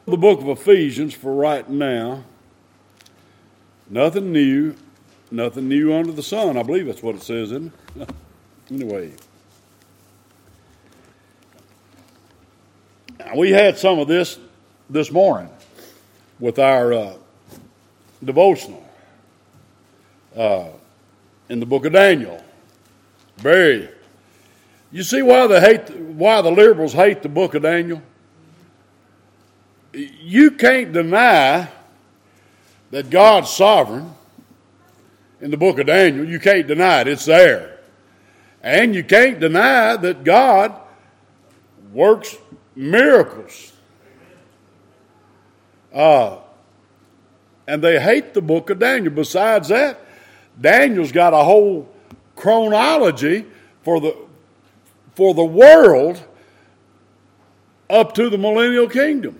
The book of Ephesians for right now. Nothing new under the sun. I believe that's what it says, isn't it? Anyway. We had some of this morning with our devotional in the book of Daniel. You see why the liberals hate the book of Daniel? You can't deny that God's sovereign in the book of Daniel. You can't deny it. It's there. And you can't deny that God works miracles. And they hate the book of Daniel. Besides that, Daniel's got a whole chronology for the world up to the millennial kingdom.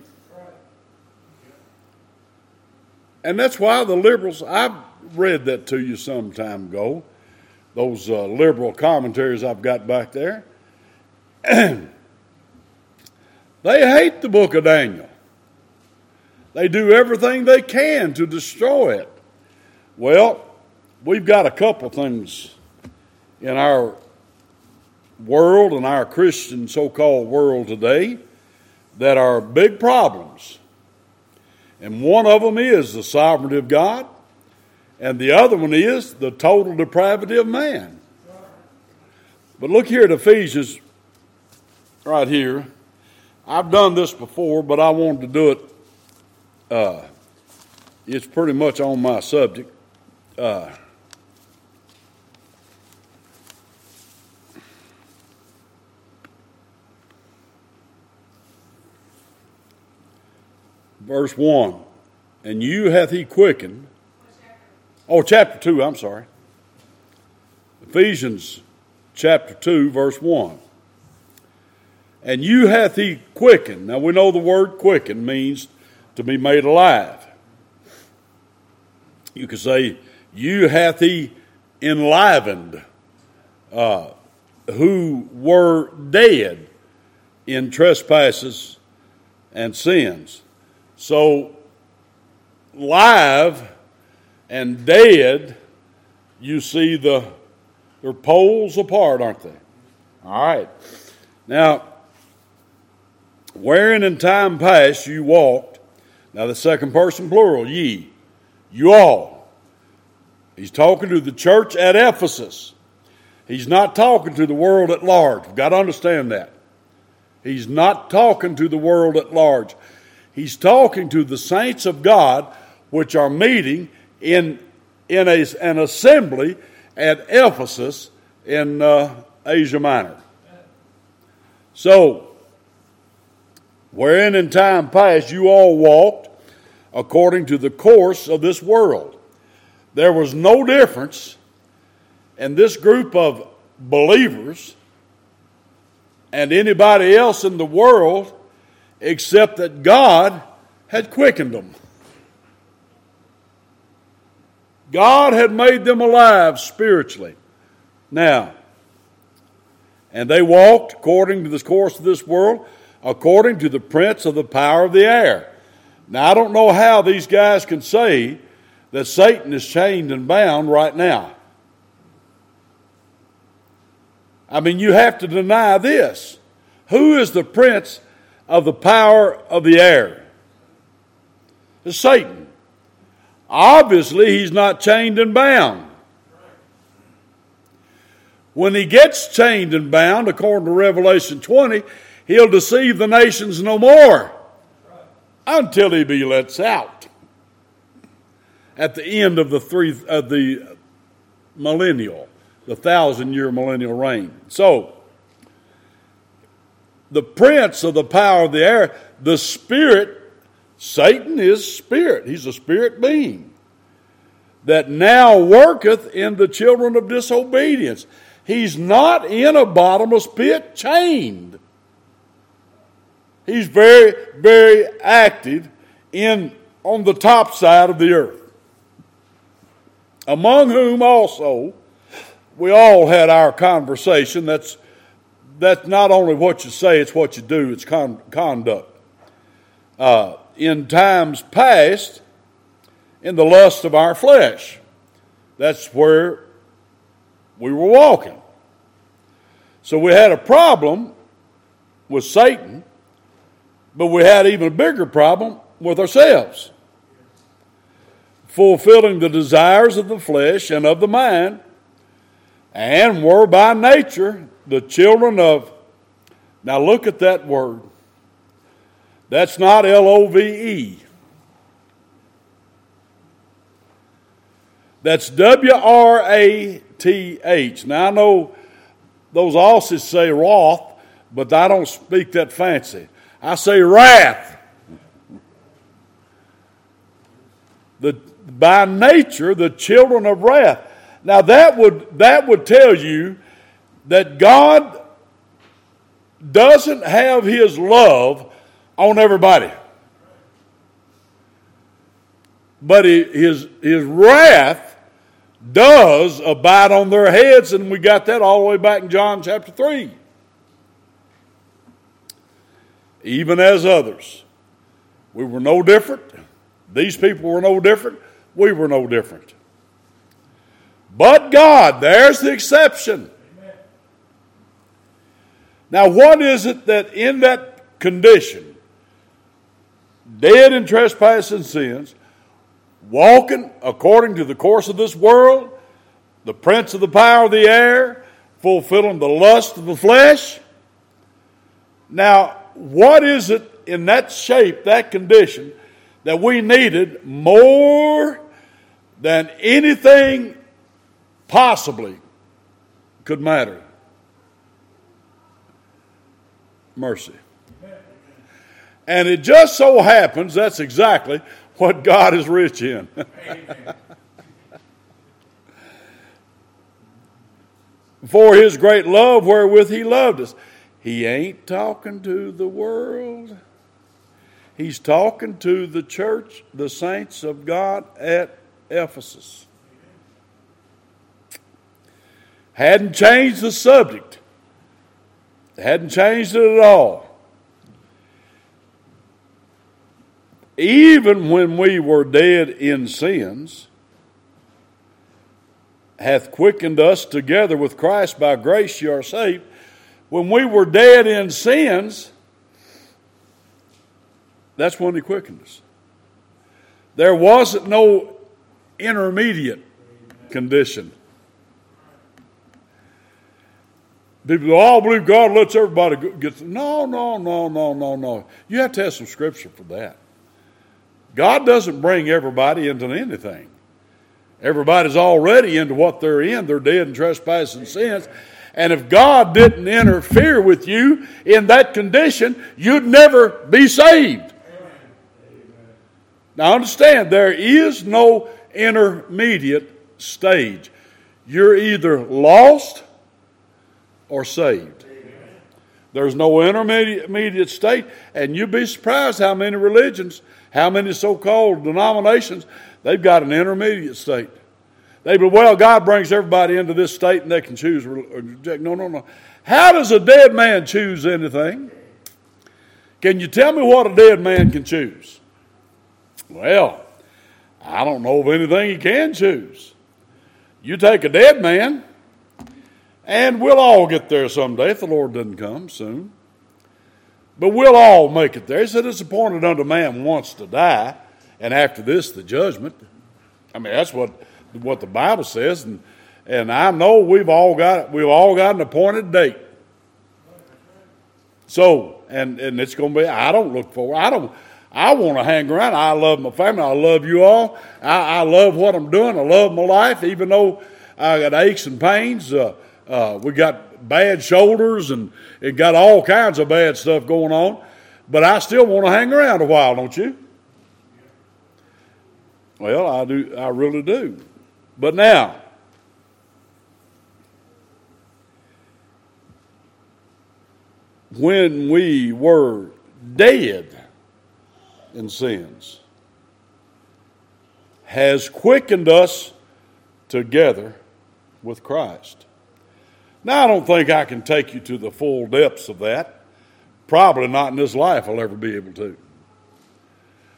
And that's why the liberals, I've read that to you some time ago, those liberal commentaries I've got back there. They hate the book of Daniel. They do everything they can to destroy it. Well, we've got a couple things in our world and our Christian so-called world today that are big problems. And one of them is the sovereignty of God, and the other one is the total depravity of man. But look here at Ephesians right here. I've done this before, but I wanted to do it. It's pretty much on my subject. Verse 1, and you hath he quickened. Oh, chapter 2, I'm sorry. Ephesians chapter 2, verse 1. And you hath he quickened. Now we know the word quicken means to be made alive. You could say, you hath he enlivened, who were dead in trespasses and sins. So, live and dead, you see they're poles apart, aren't they? All right. Now, wherein in time past you walked, now the second person plural, ye, you all. He's talking to the church at Ephesus. He's not talking to the world at large. You've got to understand that. He's not talking to the world at large. He's talking to the saints of God which are meeting in an assembly at Ephesus in Asia Minor. So, wherein in time past you all walked according to the course of this world. There was no difference in this group of believers and anybody else in the world except that God had quickened them. God had made them alive spiritually. Now, and they walked according to the course of this world, according to the prince of the power of the air. Now, I don't know how these guys can say that Satan is chained and bound right now. I mean, you have to deny this. Who is the prince of the power of the air? It's Satan. Obviously, he's not chained and bound. When he gets chained and bound, according to Revelation 20, he'll deceive the nations no more until he be let out at the end of the millennial, the 1,000-year millennial reign. So, the prince of the power of the air, the spirit, Satan is spirit. He's a spirit being that now worketh in the children of disobedience. He's not in a bottomless pit chained. He's very, very active on the top side of the earth. Among whom also we all had our conversation. That's not only what you say, it's what you do. It's conduct. in times past in the lust of our flesh. That's where we were walking. So we had a problem with Satan, but we had an even bigger problem with ourselves. Fulfilling the desires of the flesh and of the mind, and were by nature the children of, now look at that word. That's not Love. That's Wrath. Now I know those Aussies say wrath, but I don't speak that fancy. I say wrath. By nature, the children of wrath. Now that would tell you that God doesn't have His love on everybody, but His wrath does abide on their heads, and we got that all the way back in John chapter 3. Even as others, we were no different. These people were no different. We were no different. But God, there's the exception. Amen. Now, what is it that in that condition, dead in trespass and sins, walking according to the course of this world, the prince of the power of the air, fulfilling the lust of the flesh? Now, what is it in that shape, that condition, that we needed more than anything possibly could matter? Mercy. And it just so happens that's exactly what God is rich in. For His great love wherewith He loved us. He ain't talking to the world. He's talking to the church, the saints of God at Ephesus. Hadn't changed the subject. Hadn't changed it at all. Even when we were dead in sins, hath quickened us together with Christ. By grace you are saved. When we were dead in sins, that's when He quickened us. There wasn't no intermediate condition. People all believe God lets everybody get. No. You have to have some scripture for that. God doesn't bring everybody into anything. Everybody's already into what they're in. They're dead in trespass and sins. And if God didn't interfere with you in that condition, you'd never be saved. Now understand, there is no intermediate stage. You're either lost or saved. There's no intermediate state, and you'd be surprised how many religions, how many so-called denominations, they've got an intermediate state. They believe, well, God brings everybody into this state and they can choose or reject. No. How does a dead man choose anything? Can you tell me what a dead man can choose? Well, I don't know of anything he can choose. You take a dead man, and we'll all get there someday if the Lord doesn't come soon. But we'll all make it there. He said it's appointed unto man once to die, and after this the judgment. I mean, that's what the Bible says, and I know we've all got an appointed date. So, and it's going to be. I don't look forward. I want to hang around. I love my family. I love you all. I love what I'm doing. I love my life, even though I got aches and pains. We got bad shoulders and it got all kinds of bad stuff going on. But I still want to hang around a while, don't you? Well, I do. I really do. But now, when we were dead in sins, has quickened us together with Christ. Now, I don't think I can take you to the full depths of that. Probably not in this life I'll ever be able to.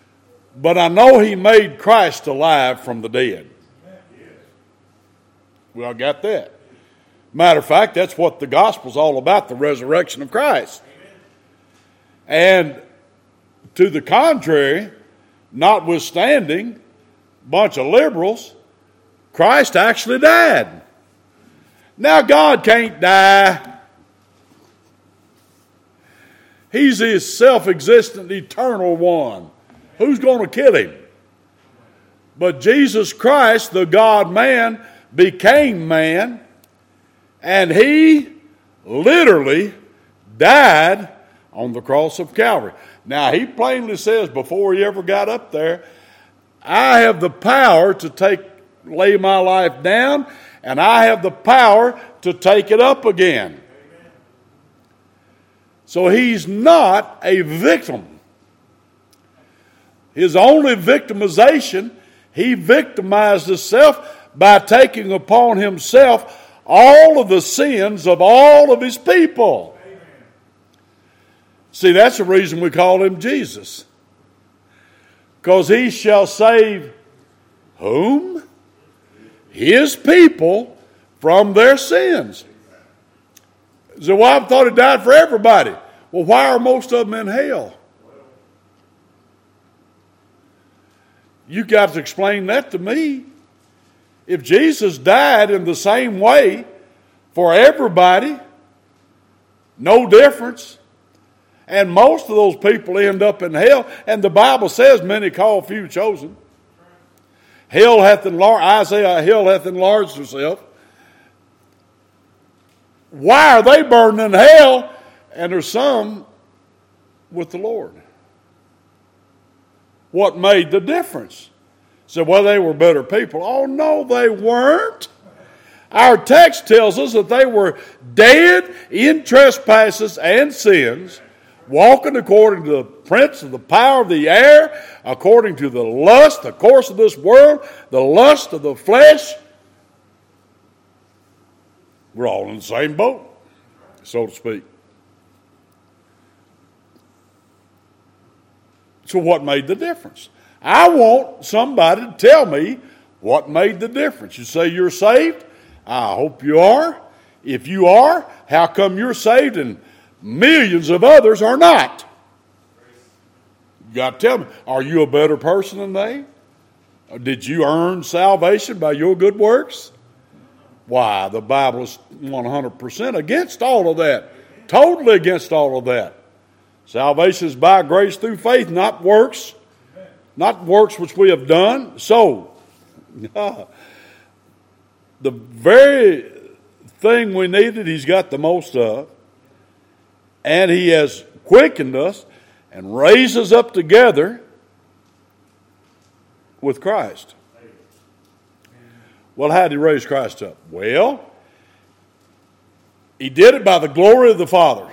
But I know he made Christ alive from the dead. Well, I got that. Matter of fact, that's what the gospel's all about, the resurrection of Christ. And to the contrary, notwithstanding, a bunch of liberals, Christ actually died. Now, God can't die. He's his self-existent, eternal one. Who's going to kill him? But Jesus Christ, the God-man, became man, and he literally died on the cross of Calvary. Now, he plainly says before he ever got up there, I have the power to lay my life down, and I have the power to take it up again. So he's not a victim. His only victimization, he victimized himself by taking upon himself all of the sins of all of his people. See, that's the reason we call him Jesus. Because he shall save whom? His people from their sins. So, well, I thought he died for everybody. Well, why are most of them in hell? You got to explain that to me. If Jesus died in the same way for everybody, no difference, and most of those people end up in hell, and the Bible says many called, few chosen. Hell hath enlarged herself. Why are they burning in hell and there's some with the Lord? What made the difference? So, well, they were better people. Oh, no, they weren't. Our text tells us that they were dead in trespasses and sins, walking according to the prince of the power of the air, according to the lust, the course of this world, the lust of the flesh. We're all in the same boat, so to speak. So what made the difference? I want somebody to tell me what made the difference. You say you're saved? I hope you are. If you are, how come you're saved and millions of others are not? You got to tell me, are you a better person than they? Or did you earn salvation by your good works? Why, the Bible is 100% against all of that. Totally against all of that. Salvation is by grace through faith, not works. Not works which we have done. So, the very thing we needed, he's got the most of. And he has quickened us and raised us up together with Christ. Well, how did he raise Christ up? Well, he did it by the glory of the Father.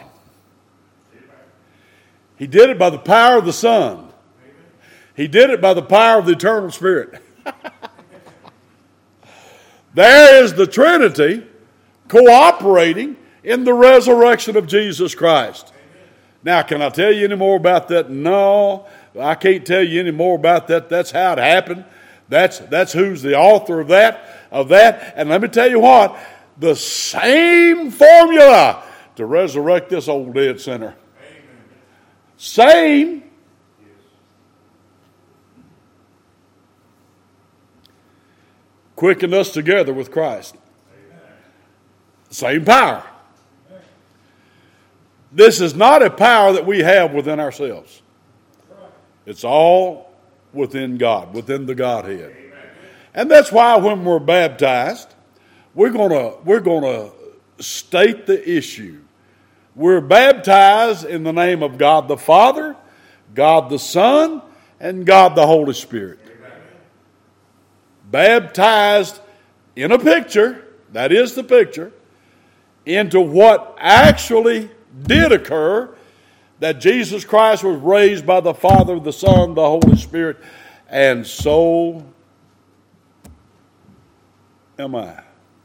He did it by the power of the Son. He did it by the power of the eternal Spirit. There is the Trinity cooperating in the resurrection of Jesus Christ. Now, can I tell you any more about that? No, I can't tell you any more about that. That's how it happened. That's who's the author of that. And let me tell you what, the same formula to resurrect this old dead sinner. Same. Quickened us together with Christ. Same power. This is not a power that we have within ourselves. It's all within God, within the Godhead. And that's why when we're baptized, we're gonna state the issue. We're baptized in the name of God the Father, God the Son, and God the Holy Spirit. Baptized in a picture, that is the picture, into what actually did occur, that Jesus Christ was raised by the Father, the Son, the Holy Spirit, and so am I.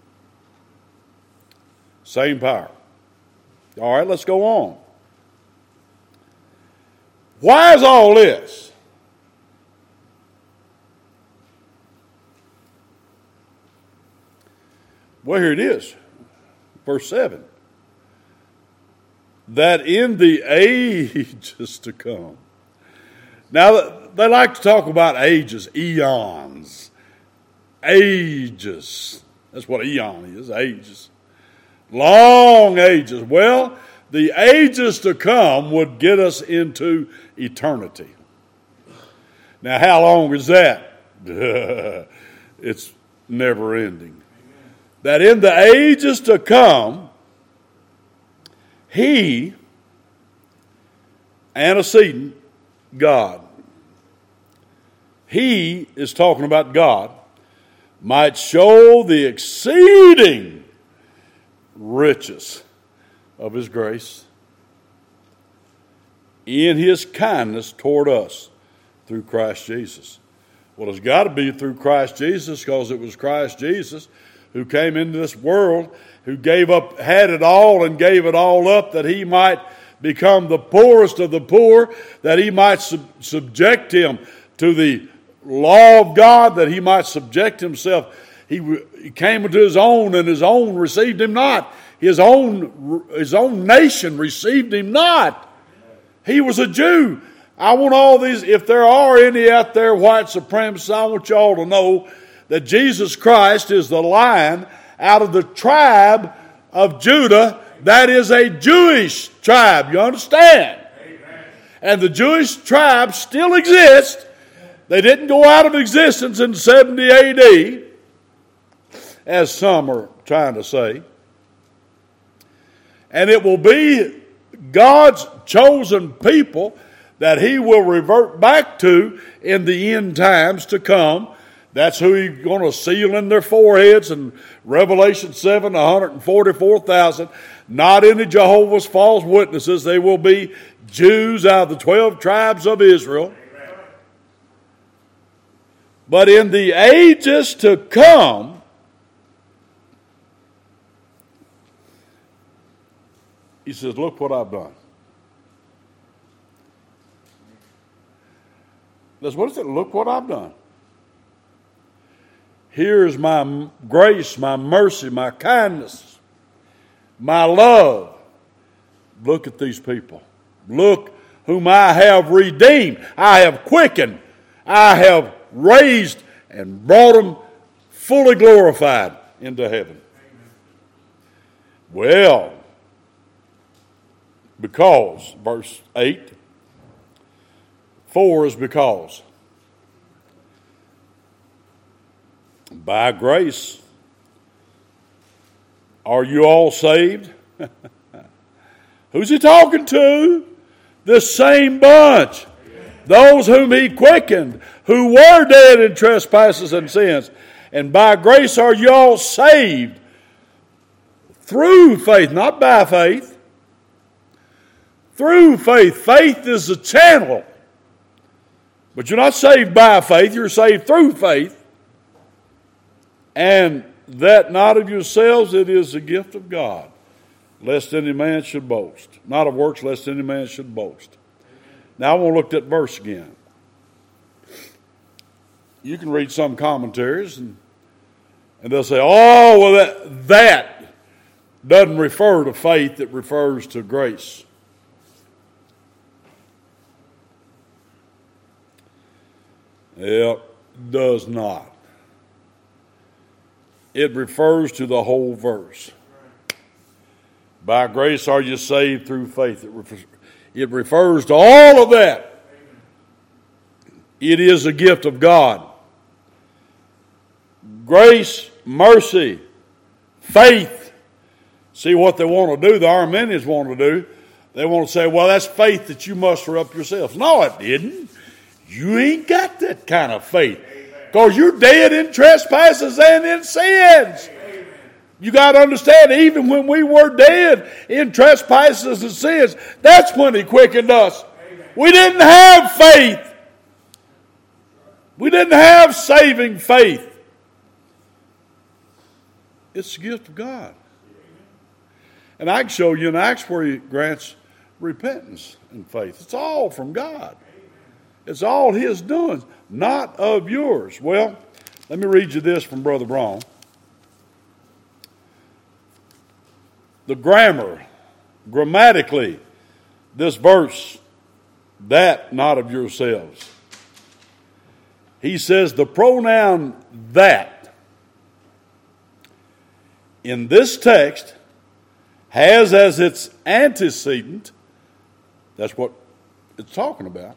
Same power. All right, let's go on. Why is all this? Well, here it is. Verse 7. That in the ages to come. Now, they like to talk about ages, eons. Ages. That's what eon is, ages. Long ages. Well, the ages to come would get us into eternity. Now, how long is that? It's never ending. That in the ages to come, he, antecedent, God, he is talking about God, might show the exceeding riches of his grace in his kindness toward us through Christ Jesus. Well, it's got to be through Christ Jesus, because it was Christ Jesus who came into this world, who gave up, had it all and gave it all up, that he might become the poorest of the poor, that he might subject him to the law of God, that he might subject himself. He came into his own, and his own received him not. His own nation received him not. He was a Jew. I want all these, if there are any out there white supremacists, I want y'all to know that Jesus Christ is the Lion out of the tribe of Judah. That is a Jewish tribe. You understand? Amen. And the Jewish tribe still exists. They didn't go out of existence in 70 AD, as some are trying to say. And it will be God's chosen people that he will revert back to in the end times to come. That's who he's going to seal in their foreheads in Revelation 7, 144,000. Not any Jehovah's false witnesses. They will be Jews out of the 12 tribes of Israel. Amen. But in the ages to come, he says, look what I've done. That's what it said. Look what I've done. Here is my grace, my mercy, my kindness, my love. Look at these people. Look whom I have redeemed. I have quickened. I have raised and brought them fully glorified into heaven. Well, because, verse 8, 4 is because. By grace are you all saved? Who's he talking to? The same bunch. Those whom he quickened, who were dead in trespasses and sins. And by grace are you all saved through faith, not by faith. Through faith. Faith is the channel. But you're not saved by faith, you're saved through faith. And that not of yourselves, it is the gift of God, lest any man should boast. Not of works, lest any man should boast. Now I want to look at that verse again. You can read some commentaries, and they'll say, oh, well, that doesn't refer to faith, it refers to grace. It does not. It refers to the whole verse. By grace are you saved through faith. It refers to all of that. It is a gift of God. Grace, mercy, faith. See what they want to do, the Arminians want to do. They want to say, well, that's faith that you muster up yourselves. No, it didn't. You ain't got that kind of faith. Because you're dead in trespasses and in sins. Amen. You got to understand, even when we were dead in trespasses and sins, that's when he quickened us. Amen. We didn't have faith. We didn't have saving faith. It's the gift of God. And I can show you in Acts where he grants repentance and faith. It's all from God. It's all his doing, not of yours. Well, let me read you this from Brother Braun. the grammar, grammatically, this verse, that not of yourselves. He says the pronoun that in this text has as its antecedent, that's what it's talking about,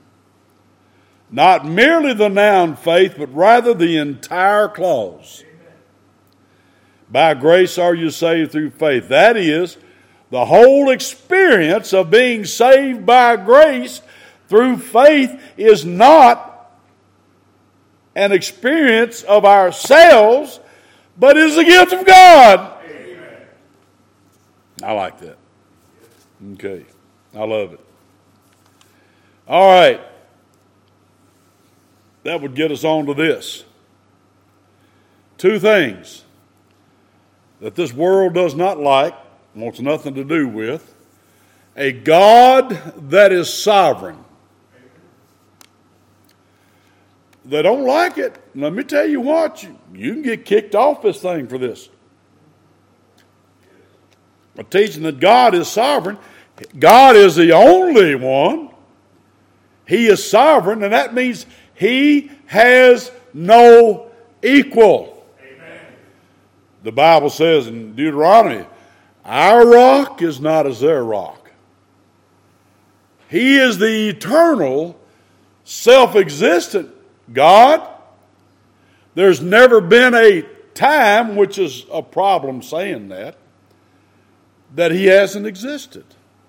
not merely the noun faith, but rather the entire clause. By grace are you saved through faith. That is, the whole experience of being saved by grace through faith is not an experience of ourselves, but is a gift of God. Amen. I like that. Okay. I love it. All right. That would get us on to this. Two things that this world does not like, wants nothing to do with: a God that is sovereign. They don't like it. Let me tell you what, you can get kicked off this thing for this. A teaching that God is sovereign. God is the only one. He is sovereign, and that means He has no equal. Amen. The Bible says in Deuteronomy, our rock is not as their rock. He is the eternal, self-existent God. There's never been a time, which is a problem saying that He hasn't existed.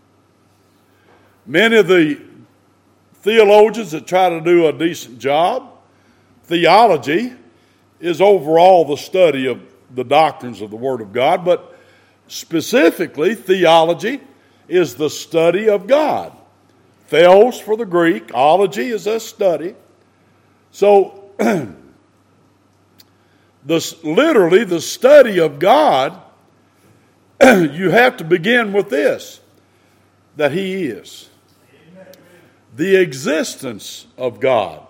Many of the theologians that try to do a decent job, theology is overall the study of the doctrines of the Word of God, but specifically, theology is the study of God. Theos for the Greek, ology is a study. So, literally the study of God, you have to begin with this, that He is. The existence of God.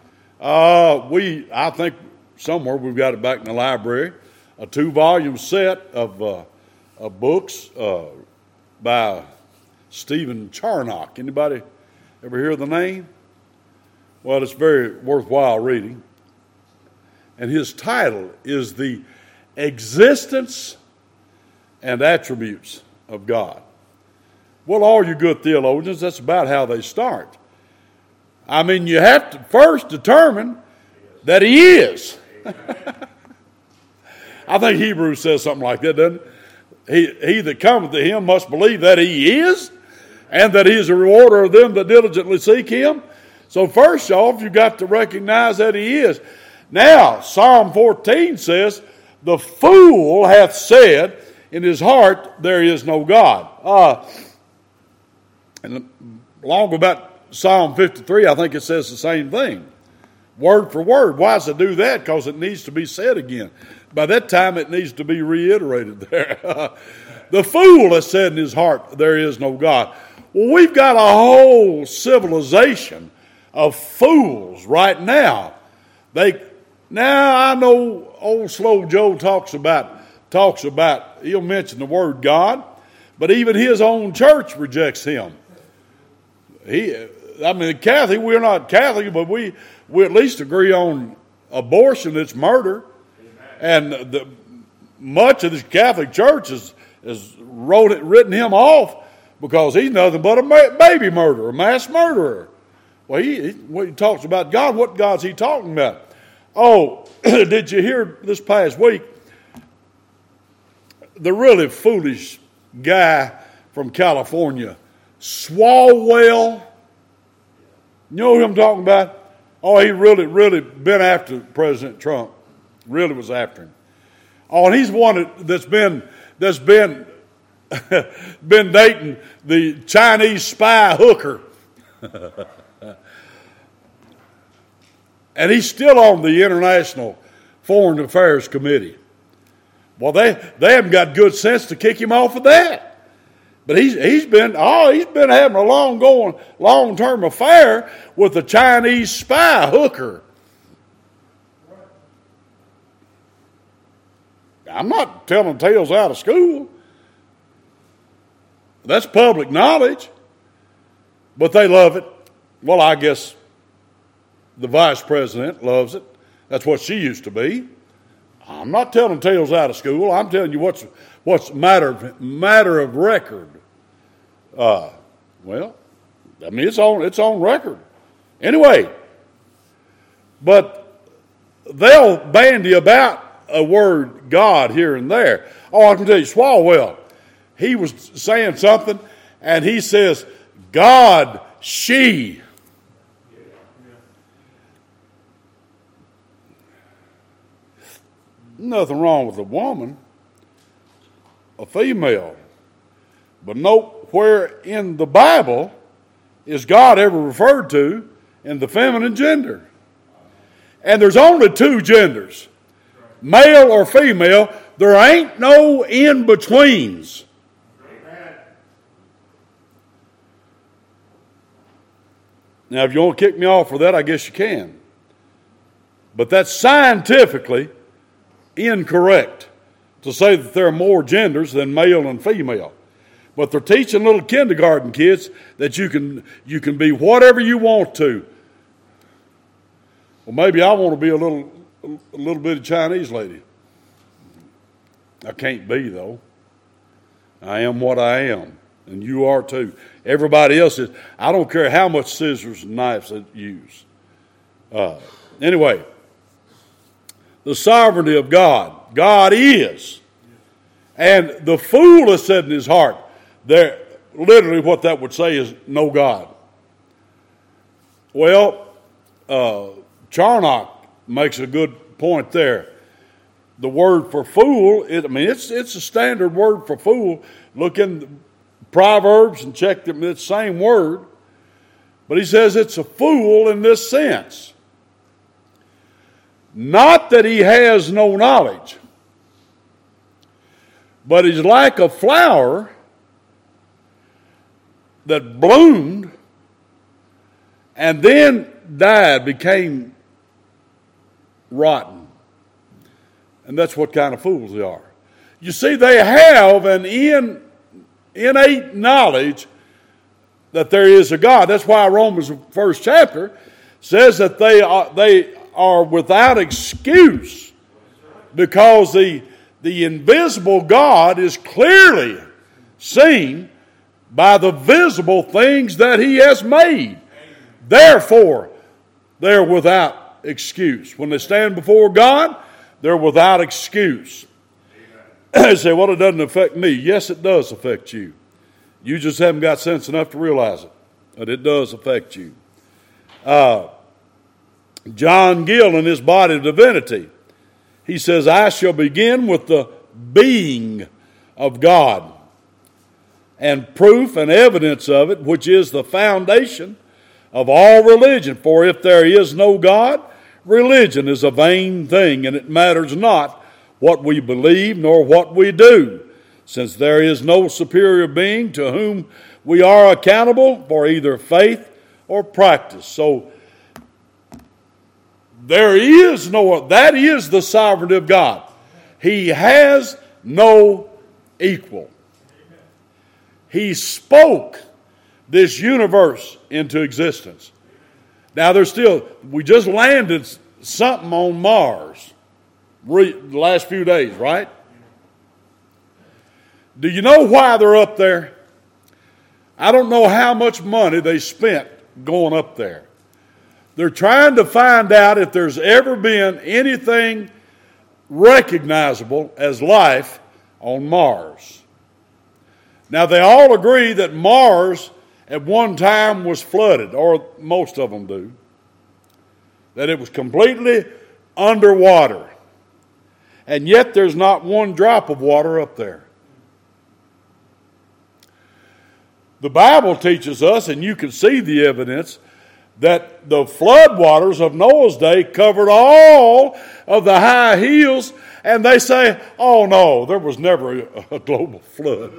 I think somewhere we've got it back in the library, a 2-volume set of books by Stephen Charnock. Anybody ever hear the name? Well, it's very worthwhile reading. And his title is The Existence and Attributes of God. Well, all you good theologians, that's about how they start. I mean, you have to first determine that He is. I think Hebrews says something like that, doesn't it? He that cometh to Him must believe that He is, and that He is a rewarder of them that diligently seek Him. So first off, you've got to recognize that He is. Now, Psalm 14 says, the fool hath said in his heart, there is no God. And along about Psalm 53, I think it says the same thing. Word for word. Why does it do that? Because it needs to be said again. By that time, it needs to be reiterated there. The fool has said in his heart, there is no God. Well, we've got a whole civilization of fools right now. Now I know old Slow Joe talks about, he'll mention the word God, but even his own church rejects Him. Catholic, we're not Catholic, but we at least agree on abortion, it's murder. Amen. And much of the Catholic Church has written him off because he's nothing but a baby murderer, a mass murderer. Well, when he talks about God, what God's he talking about? Oh, did you hear this past week, the really foolish guy from California, Swalwell? You know who I'm talking about? Oh, he really been after President Trump. Really was after him. Oh, and he's one that's been been dating the Chinese spy hooker. And he's still on the International Foreign Affairs Committee. Well, they haven't got good sense to kick him off of that. But he's been having a long-term affair with the Chinese spy hooker. I'm not telling tales out of school. That's public knowledge. But they love it. Well, I guess the vice president loves it. That's what she used to be. I'm not telling tales out of school. I'm telling you what's matter of record. Well, I mean it's on record. Anyway, but they'll bandy about a word God here and there. Oh, I can tell you, Swalwell, he was saying something, and he says, God, she. Nothing wrong with a woman, a female. But note where in the Bible is God ever referred to in the feminine gender. And there's only two genders, male or female. There ain't no in-betweens. Now, if you want to kick me off for that, I guess you can. But that's scientifically incorrect to say that there are more genders than male and female. But they're teaching little kindergarten kids that you can be whatever you want to. Well, maybe I want to be a little bit of Chinese lady. I can't be, though. I am what I am, and you are too. Everybody else is. I don't care how much scissors and knives they use. Anyway, the sovereignty of God. God is. And the fool has said in his heart, there, literally what that would say is no God. Well, Charnock makes a good point there. The word for fool, it's a standard word for fool. Look in Proverbs and check them, it's the same word. But he says it's a fool in this sense. Not that he has no knowledge, but he's like a flower that bloomed and then died, became rotten. And that's what kind of fools they are. You see, they have an innate knowledge that there is a God. That's why Romans first chapter says that they are without excuse, because the invisible God is clearly seen by the visible things that he has made. Therefore, they're without excuse. When they stand before God, they're without excuse. They say, well, it doesn't affect me. Yes, it does affect you. You just haven't got sense enough to realize it. But it does affect you. John Gill, in his Body of Divinity, he says, I shall begin with the being of God, and proof and evidence of it, which is the foundation of all religion. For if there is no God, religion is a vain thing, and it matters not what we believe nor what we do, since there is no superior being to whom we are accountable for either faith or practice. So there is that is the sovereignty of God. He has no equal. He spoke this universe into existence. Now we just landed something on Mars the last few days, right? Do you know why they're up there? I don't know how much money they spent going up there. They're trying to find out if there's ever been anything recognizable as life on Mars. Now, they all agree that Mars at one time was flooded, or most of them do. That it was completely underwater. And yet there's not one drop of water up there. The Bible teaches us, and you can see the evidence, that the floodwaters of Noah's day covered all of the high hills, and they say, oh no, there was never a global flood.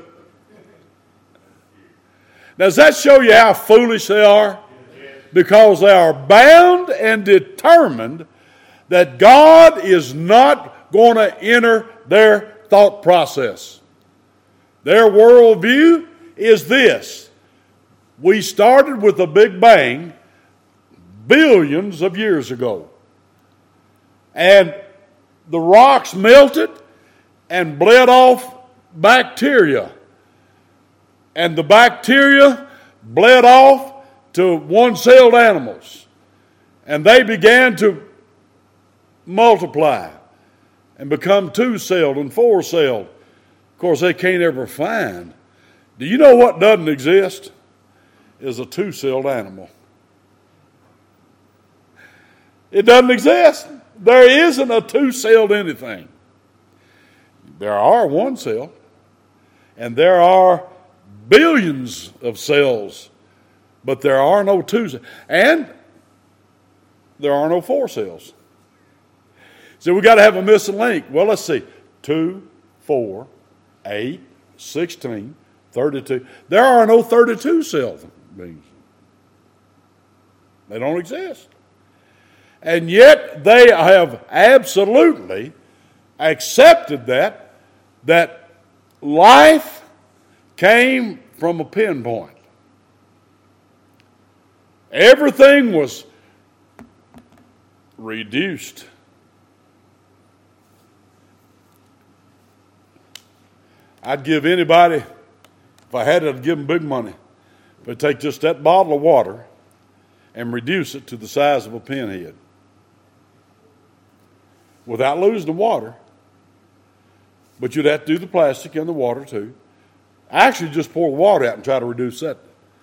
Does that show you how foolish they are? Because they are bound and determined that God is not going to enter their thought process. Their worldview is this. We started with a big bang billions of years ago. And the rocks melted and bled off bacteria. And the bacteria bled off to one-celled animals. And they began to multiply and become two-celled and four-celled. Of course, they can't ever find. Do you know what doesn't exist? Is a two-celled animal. It doesn't exist. There isn't a two-celled anything. There are one-celled, and there are billions of cells, but there are no two, and there are no four cells. So we got to have a missing link. Well, let's see. 2, 4, 8, 16, 32. There are no 32 cell beings. They don't exist. And yet they have absolutely accepted that life came from a pinpoint. Everything was reduced. I'd give anybody, if I had it, I'd give them big money. But take just that bottle of water and reduce it to the size of a pinhead. Without losing the water. But you'd have to do the plastic and the water too. Actually, just pour the water out and try to reduce that.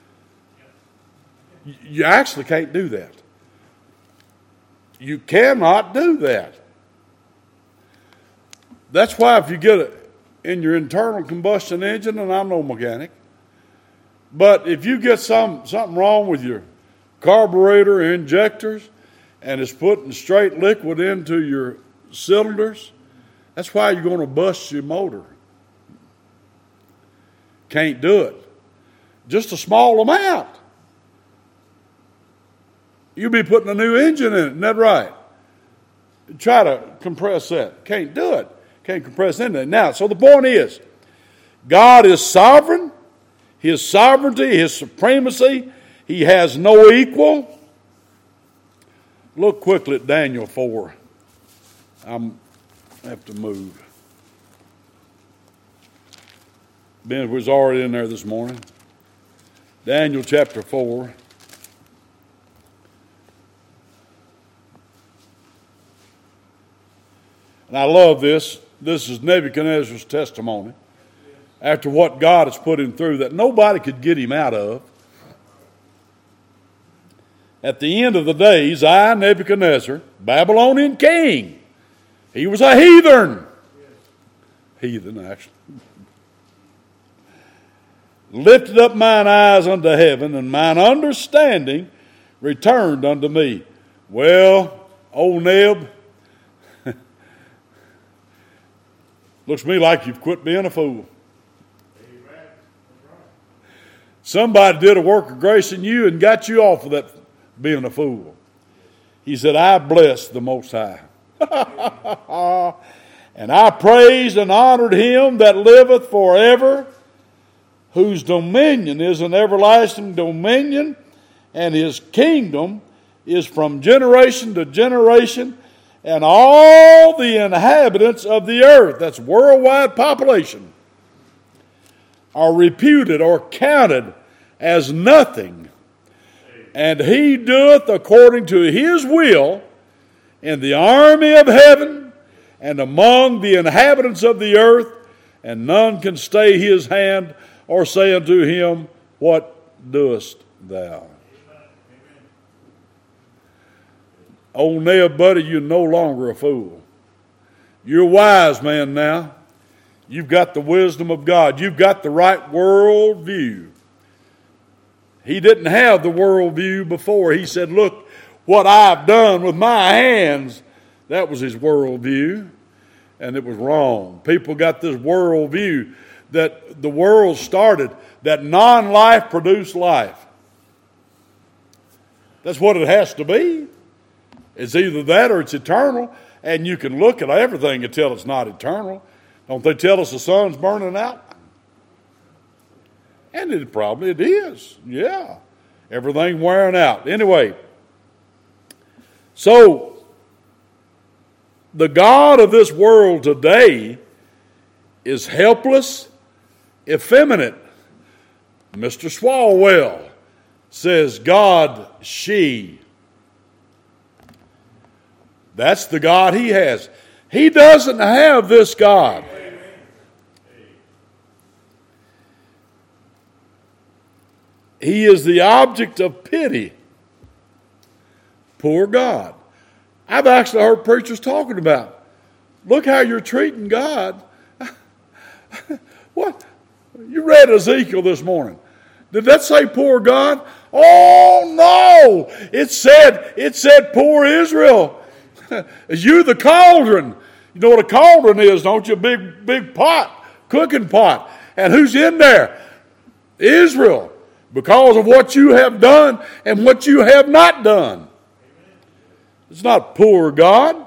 You actually can't do that. You cannot do that. That's why if you get it in your internal combustion engine, and I'm no mechanic, but if you get something wrong with your carburetor or injectors and it's putting straight liquid into your cylinders, that's why you're going to bust your motor. Can't do it. Just a small amount. You'll be putting a new engine in it, isn't that right? Try to compress that. Can't do it. Can't compress into it. Now, so the point is, God is sovereign. His sovereignty, His supremacy, He has no equal. Look quickly at Daniel 4. I have to move. Ben was already in there this morning. Daniel chapter 4. And I love this. This is Nebuchadnezzar's testimony. After what God has put him through that nobody could get him out of. At the end of the days, I, Nebuchadnezzar, Babylonian king, he was a heathen. Heathen, actually. Lifted up mine eyes unto heaven, and mine understanding returned unto me. Well, old Neb, looks to me like you've quit being a fool. Somebody did a work of grace in you and got you off of that being a fool. He said, I bless the Most High. And I praised and honored Him that liveth forever, whose dominion is an everlasting dominion, and His kingdom is from generation to generation, and all the inhabitants of the earth, that's worldwide population, are reputed or counted as nothing. And He doeth according to His will in the army of heaven and among the inhabitants of the earth, and none can stay His hand or say unto Him, what doest thou? Old Neb, buddy, you're no longer a fool. You're a wise man now. You've got the wisdom of God. You've got the right world view. He didn't have the world view before. He said, look what I've done with my hands. That was his world view, and it was wrong. People got this world view that the world started, that non-life produced life. That's what it has to be. It's either that or it's eternal, and you can look at everything and tell it's not eternal. Don't they tell us the sun's burning out? And it is. Yeah. Everything wearing out. Anyway, so the God of this world today is helpless, effeminate. Mr. Swalwell says, God, she. That's the God he has. He doesn't have this God. He is the object of pity. Poor God. I've actually heard preachers talking about, look how you're treating God. What? You read Ezekiel this morning. Did that say poor God? Oh no! It said poor Israel. You the cauldron. You know what a cauldron is, don't you? Big pot, cooking pot. And who's in there? Israel. Because of what you have done and what you have not done. It's not poor God.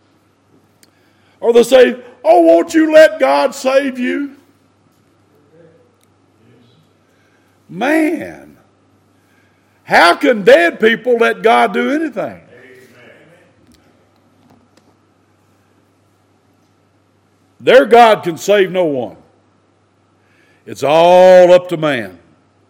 Or they say, oh, won't you let God save you? Man, how can dead people let God do anything? Their God can save no one. It's all up to man.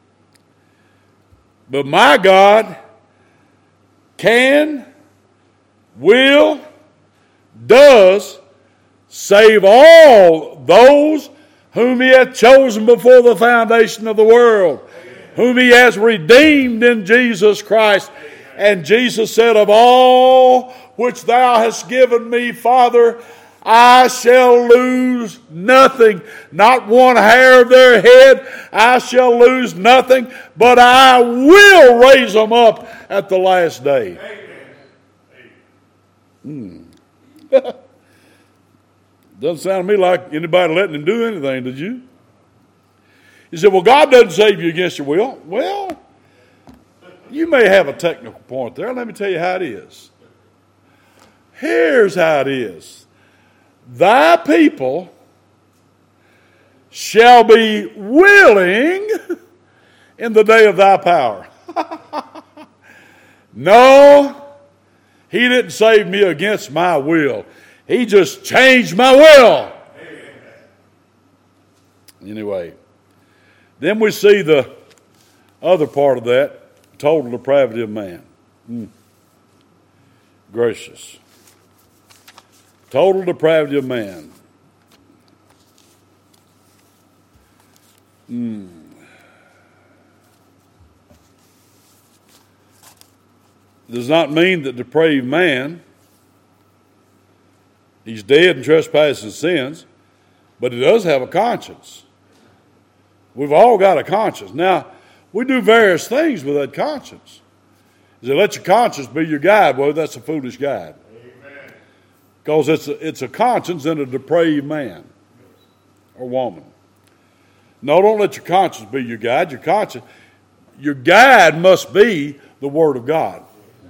But my God can, will, does save all those whom he hath chosen before the foundation of the world, whom he has redeemed in Jesus Christ. And Jesus said, of all which thou hast given me, Father, I shall lose nothing, not one hair of their head. I shall lose nothing, but I will raise them up at the last day. Doesn't sound to me like anybody letting him do anything, did you? You said, well, God doesn't save you against your will. Well, you may have a technical point there. Let me tell you how it is. Here's how it is. Thy people shall be willing in the day of thy power. No, he didn't save me against my will. He just changed my will. Anyway, then we see the other part of that, total depravity of man. Gracious. Total depravity of man. Does not mean that depraved man, he's dead in trespasses and sins, but he does have a conscience. We've all got a conscience. Now, we do various things with that conscience. Is it let your conscience be your guide? Well, that's a foolish guide. Because it's a conscience in a depraved man or woman. No, don't let your conscience be your guide. Your guide must be the Word of God.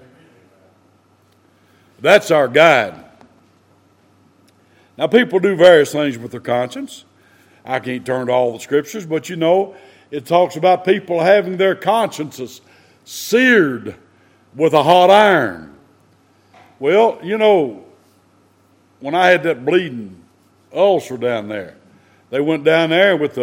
That's our guide. Now, people do various things with their conscience. I can't turn to all the scriptures, but you know, it talks about people having their consciences seared with a hot iron. Well, you know, when I had that bleeding ulcer down there, they went down there with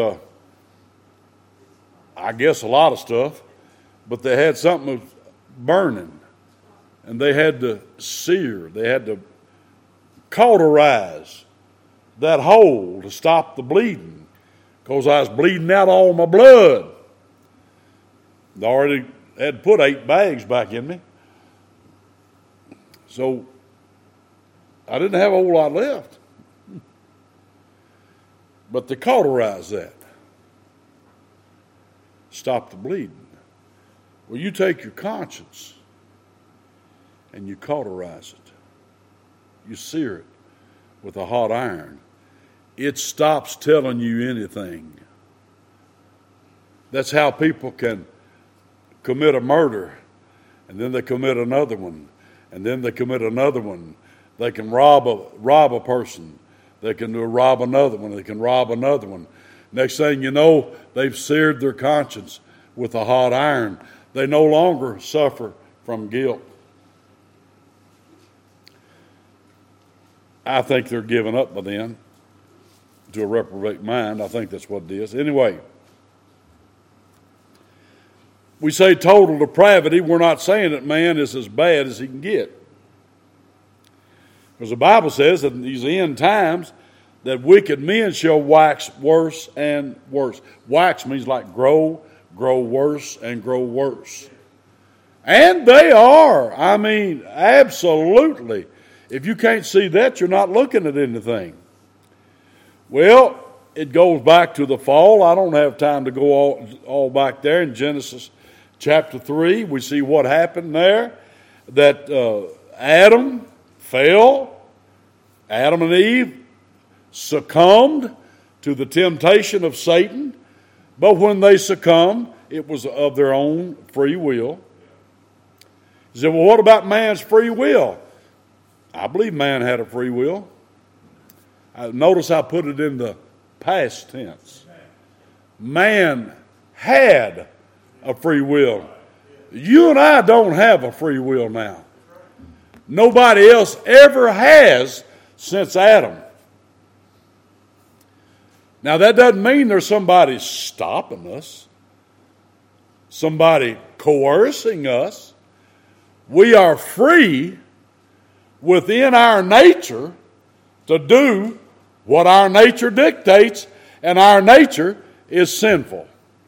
I guess a lot of stuff, but they had something burning, and they had to sear, they had to cauterize that hole to stop the bleeding, because I was bleeding out all my blood. They already had put 8 bags back in me, so I didn't have a whole lot left. But they cauterized that. Stop the bleeding. Well, you take your conscience and you cauterize it. You sear it with a hot iron. It stops telling you anything. That's how people can commit a murder, and then they commit another one, and then they commit another one. They can rob a person. They can rob another one. They can rob another one. Next thing you know, they've seared their conscience with a hot iron. They no longer suffer from guilt. I think they're giving up by then to a reprobate mind. I think that's what it is. Anyway, we say total depravity. We're not saying that man is as bad as he can get. Because the Bible says that in these end times that wicked men shall wax worse and worse. Wax means like grow worse and grow worse. And they are. I mean, absolutely. If you can't see that, you're not looking at anything. Well, it goes back to the fall. I don't have time to go all back there. In Genesis chapter 3, we see what happened there. That Adam fell. Adam and Eve succumbed to the temptation of Satan. But when they succumbed, it was of their own free will. You say, well, what about man's free will? I believe man had a free will. Notice I put it in the past tense. Man had a free will. You and I don't have a free will now. Nobody else ever has since Adam. Now that doesn't mean there's somebody stopping us, somebody coercing us. We are free within our nature to do what our nature dictates, and our nature is sinful.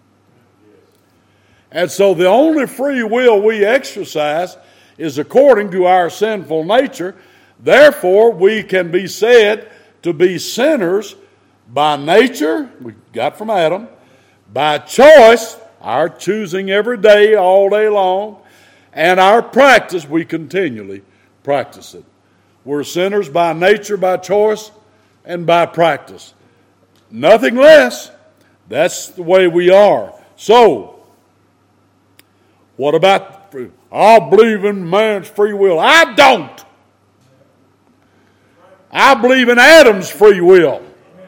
And so the only free will we exercise is according to our sinful nature. Therefore, we can be said to be sinners by nature, we got from Adam, by choice, our choosing every day, all day long, and our practice, we continually practice it. We're sinners by nature, by choice, and by practice. Nothing less. That's the way we are. So, what about free? I believe in man's free will. I don't. I believe in Adam's free will.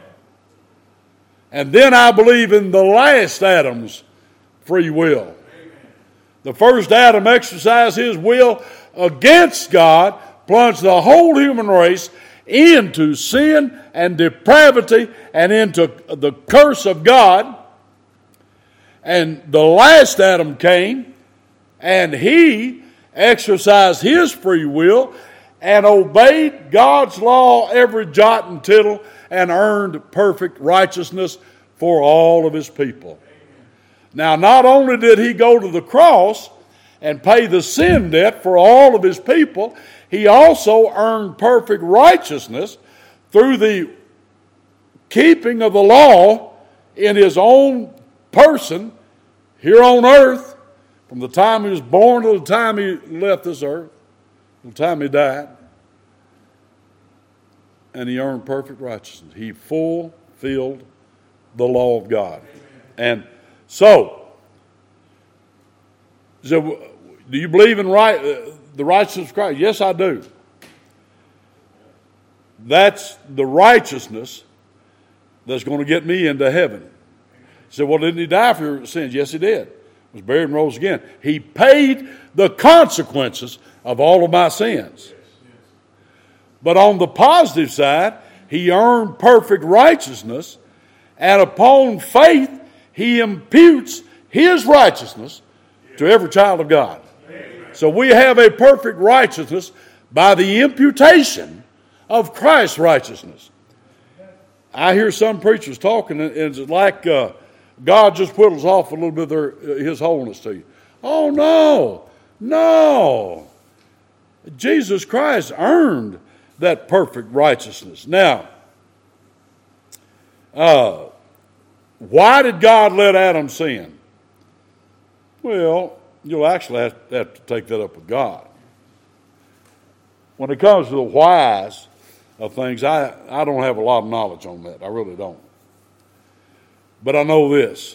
And then I believe in the last Adam's free will. The first Adam exercised his will against God, plunged the whole human race into sin and depravity and into the curse of God. And the last Adam came, and he exercised his free will and obeyed God's law every jot and tittle and earned perfect righteousness for all of his people. Now, not only did he go to the cross and pay the sin debt for all of his people, he also earned perfect righteousness through the keeping of the law in his own person here on earth, from the time he was born to the time he left this earth, to the time he died. And he earned perfect righteousness. He fulfilled the law of God. And so, do you believe in the righteousness of Christ? Yes, I do. That's the righteousness that's going to get me into heaven. You say, well, didn't he die for your sins? Yes, he did. He was buried and rose again. He paid the consequences of all of my sins. But on the positive side, he earned perfect righteousness, and upon faith, he imputes his righteousness to every child of God. So we have a perfect righteousness by the imputation of Christ's righteousness. I hear some preachers talking, and it's like God just whittles off a little bit of his holiness to you. Oh, no. Jesus Christ earned that perfect righteousness. Now, why did God let Adam sin? Well, you'll actually have to take that up with God. When it comes to the whys of things, I don't have a lot of knowledge on that. I really don't. But I know this.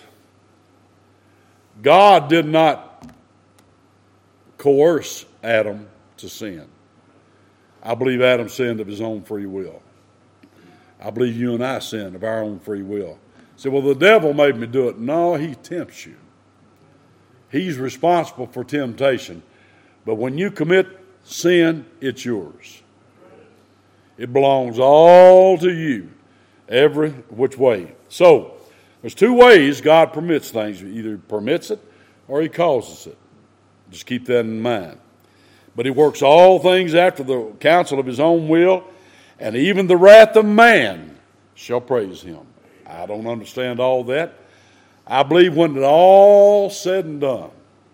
God did not coerce Adam to sin. I believe Adam sinned of his own free will. I believe you and I sinned of our own free will. Say, well, the devil made me do it. No, he tempts you. He's responsible for temptation. But when you commit sin, it's yours. It belongs all to you, every which way. So, there's two ways God permits things. He either permits it or he causes it. Just keep that in mind. But he works all things after the counsel of his own will, and even the wrath of man shall praise him. I don't understand all that. I believe when it's all said and done,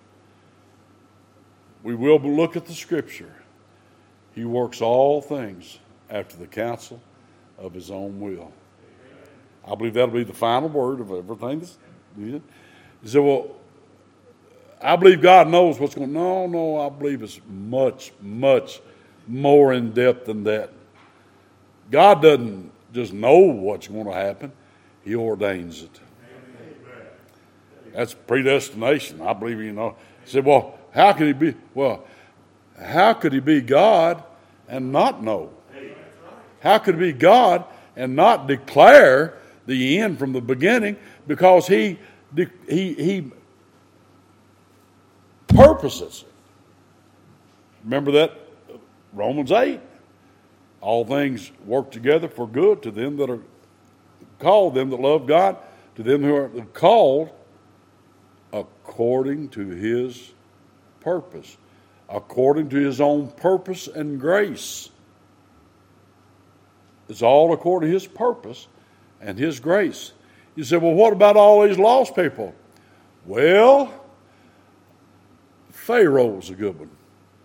we will look at the Scripture. He works all things after the counsel of his own will. I believe that'll be the final word of everything. You say, well, I believe God knows what's going on. No, I believe it's much, much more in depth than that. God doesn't just know what's going to happen. He ordains it. That's predestination. I believe, You say, well, how could he be? Well, how could he be God and not know? How could he be God and not declare the end from the beginning? Because he purposes it. Remember that Romans 8. All things work together for good to them that are called, them that love God, to them who are called according to his purpose, according to his own purpose and grace. It's all according to his purpose and his grace. You say, well, what about all these lost people? Well, Pharaoh's a good one.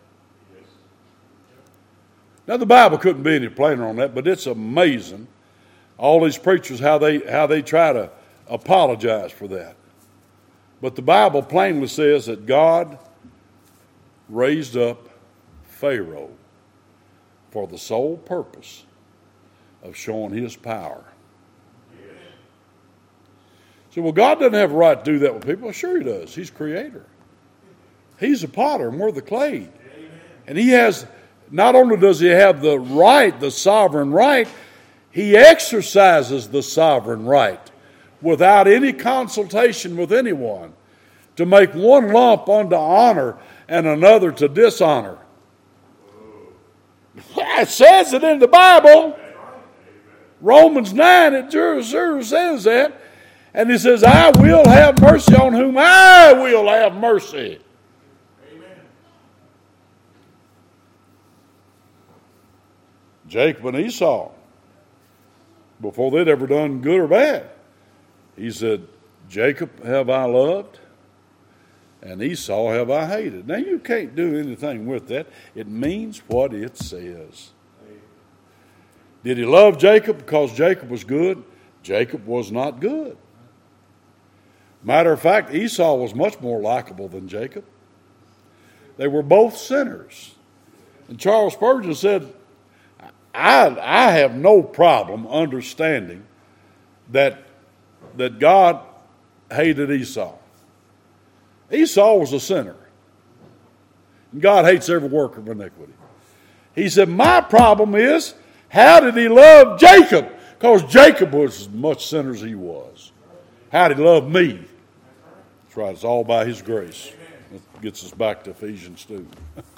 Now, the Bible couldn't be any plainer on that, but it's amazing, all these preachers, how they try to apologize for that. But the Bible plainly says that God raised up Pharaoh for the sole purpose of showing his power. So, well, God doesn't have a right to do that with people. Well, sure he does. He's creator. He's the potter and we're the clay. And he has, not only does he have the right, the sovereign right, he exercises the sovereign right without any consultation with anyone to make one lump unto honor and another to dishonor. It says it in the Bible. Romans 9, it sure says that. And he says, I will have mercy on whom I will have mercy. Amen. Jacob and Esau, before they'd ever done good or bad, he said, Jacob have I loved, and Esau have I hated. Now, you can't do anything with that. It means what it says. Did he love Jacob because Jacob was good? Jacob was not good. Matter of fact, Esau was much more likable than Jacob. They were both sinners. And Charles Spurgeon said, I have no problem understanding that God hated Esau. Esau was a sinner. And God hates every work of iniquity. He said, my problem is, how did he love Jacob? Because Jacob was as much sinner as he was. How did he love me? That's right, it's all by his grace. That gets us back to Ephesians 2.